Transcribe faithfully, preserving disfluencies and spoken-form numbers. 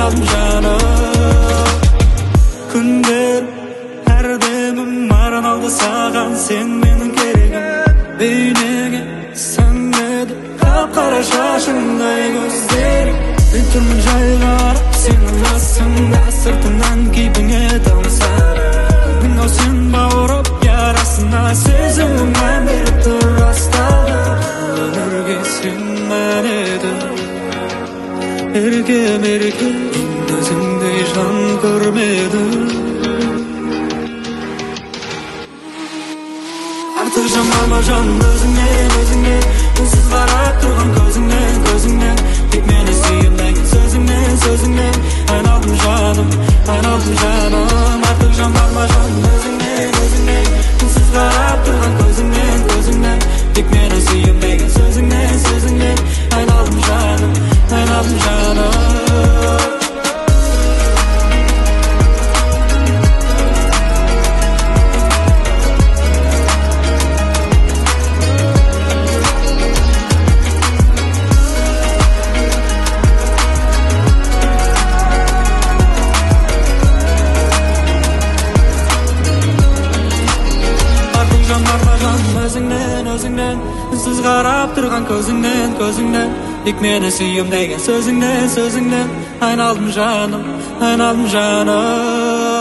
айналдым жаным. Күндер әрдемім арналды саған, сен менің керегім. Бейнеге сіңеді қап-қара шашыңдай көздерің. Мен тұрмын жайғарып сенің жасыңда, сыртыңнан кейпіңе тамсанып. Мынау сен баурап ярасына сезімім мән беріп тұр астағы. Өмірге сен мән едің, еркем еркем, өзіңдей жан көрмедім. Артық жамалма жаным өзіңнен, өзіңнен, үнсіз қарап тұрған көзіңнен, көзіңнен. Тек мені сүйем деген сөзіңнен, сөзіңнен. Айналдым жаным, айналдым жаным. Артық жамалма жаным өзіңнен, өзіңнен, үнсіз қарап тұрған көзіңнен, көзіңнен. Тек мені сүйем деген сөзіңнен, сөзіңнен. Айналдым жаным, айналдым жаным. Өзіңнен, өзіңнен, үнсіз қарап тұрған көзіңнен, көзіңнен. Тек мені сүйем деген сөзіңнен, сөзіңнен. Айналдым жаным, айналдым жаным.